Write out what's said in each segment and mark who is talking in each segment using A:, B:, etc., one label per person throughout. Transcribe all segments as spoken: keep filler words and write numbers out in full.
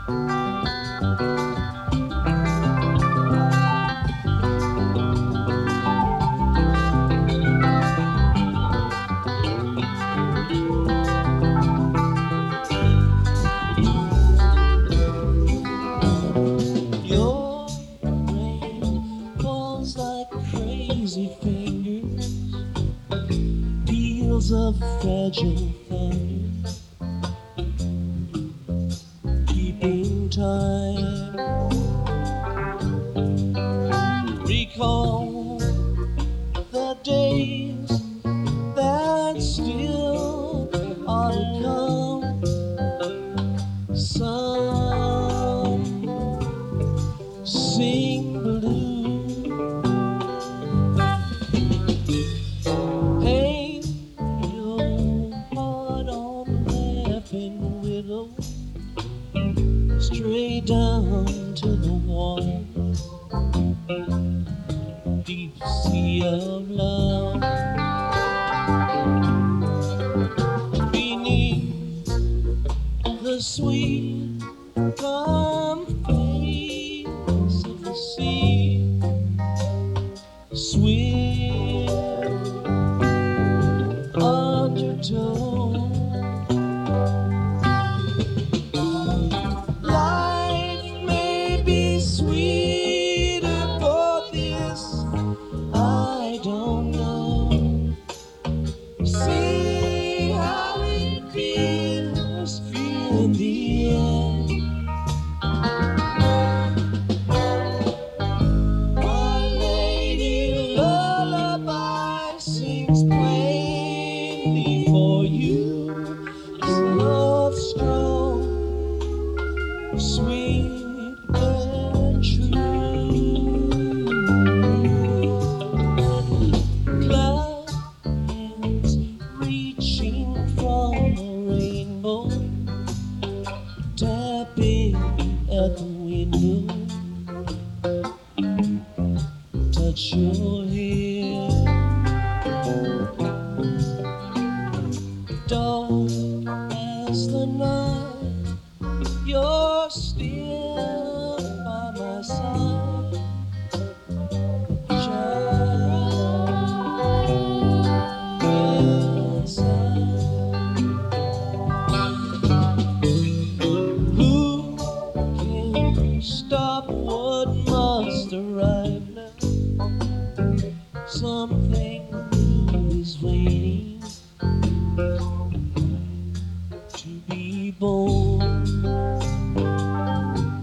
A: Your brain falls like crazy fingers, peels of fragile thunder, keeping time. Recall the days that still are to come. Some sing blue, paint your heart on laughing willow, straight down to the water, deep sea of love. Beneath the sweet calm face of the sea, sweet undertow. Life may be sweeter for this, I don't know. See how it feels in the end. My lady lullaby sings plainly for you. It's love strong, sweet and true. Clouds reaching from a rainbow, tapping at the window, touch your hair. Dark as the night, you're still by my side. Child inside. Who can stop what must arrive now? Something new is waiting to be born.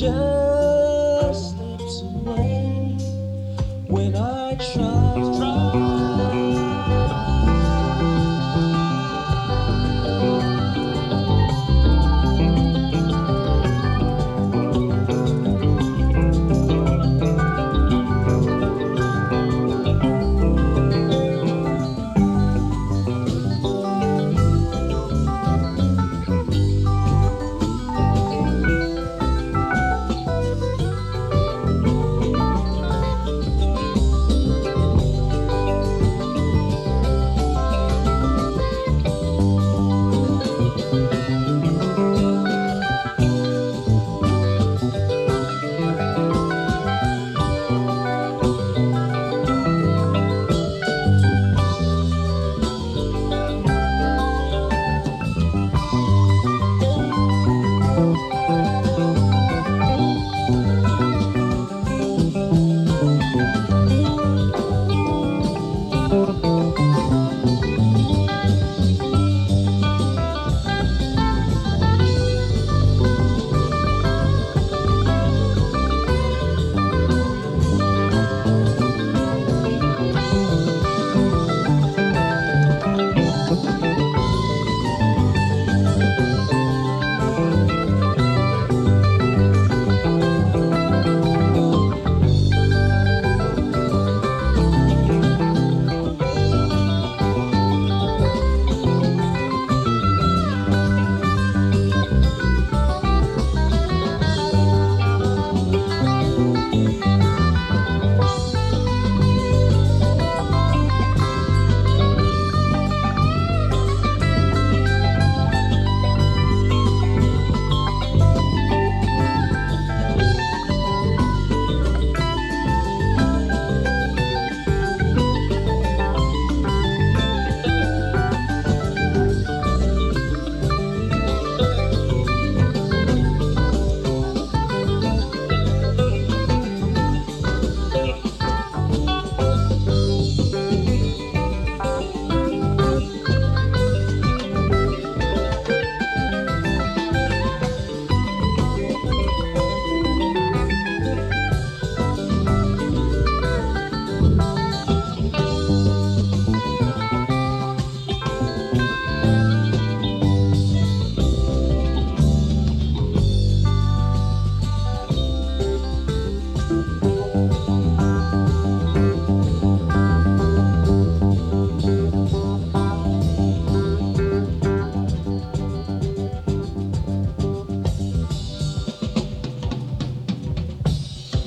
A: just slips away when I try